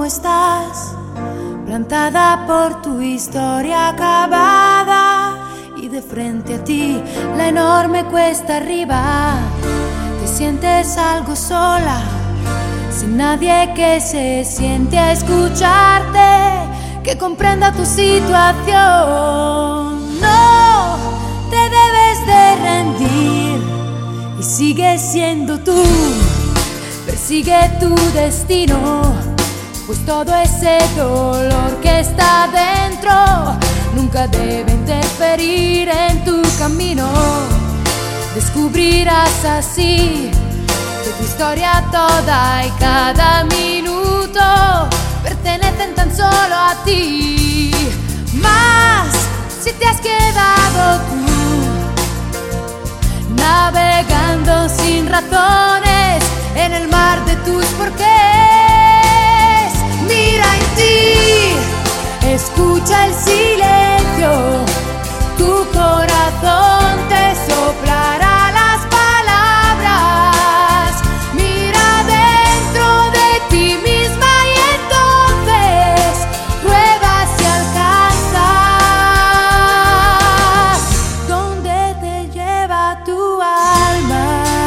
cómo estás, plantada por tu historia acabada, y de frente a ti la enorme cuesta arriba. Te sientes algo sola, sin nadie que se siente a escucharte, que comprenda tu situación. No te debes de rendir y sigue siendo tú. Persigue tu destino, pues todo ese dolor que está dentro nunca debe interferir en tu camino. Descubrirás así que tu historia toda y cada minuto pertenecen tan solo a ti. Más si te has quedado tú navegando sin razones en el mar de tus porqués. Mira en ti, escucha el silencio, tu corazón te soplará las palabras. Mira dentro de ti misma y entonces prueba si alcanzas donde te lleva tu alma.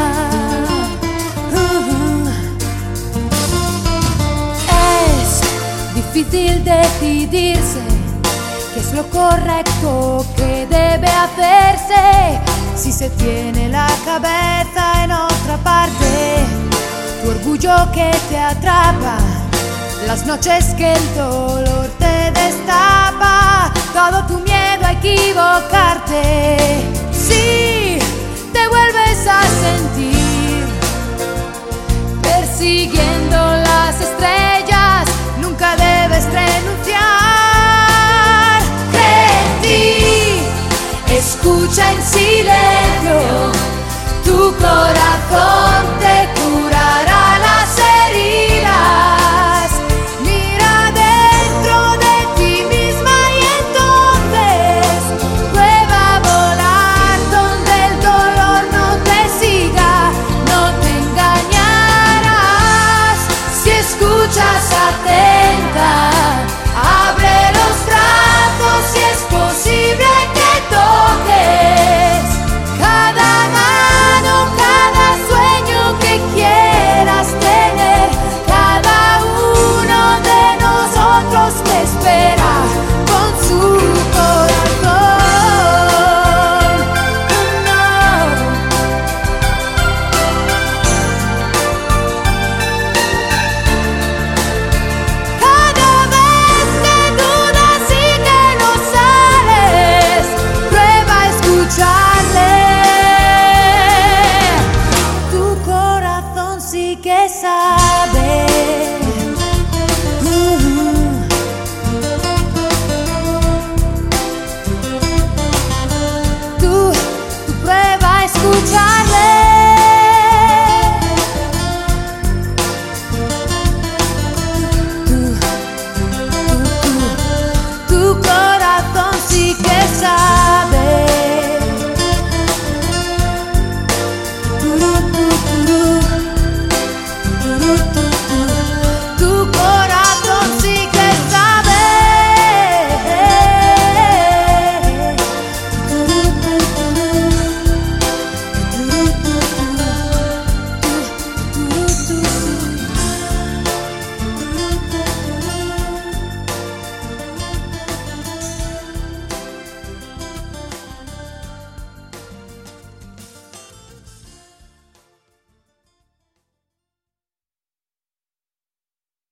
Difícil decidirse qué es lo correcto que debe hacerse si se tiene la cabeza en otra parte. Tu orgullo que te atrapa, las noches que el dolor te destapa, todo tu miedo a equivocarte. Si te vuelves a sentir persiguiendo las estrellas, nunca debes renunciar. Cree en ti, escucha en silencio, tu corazón te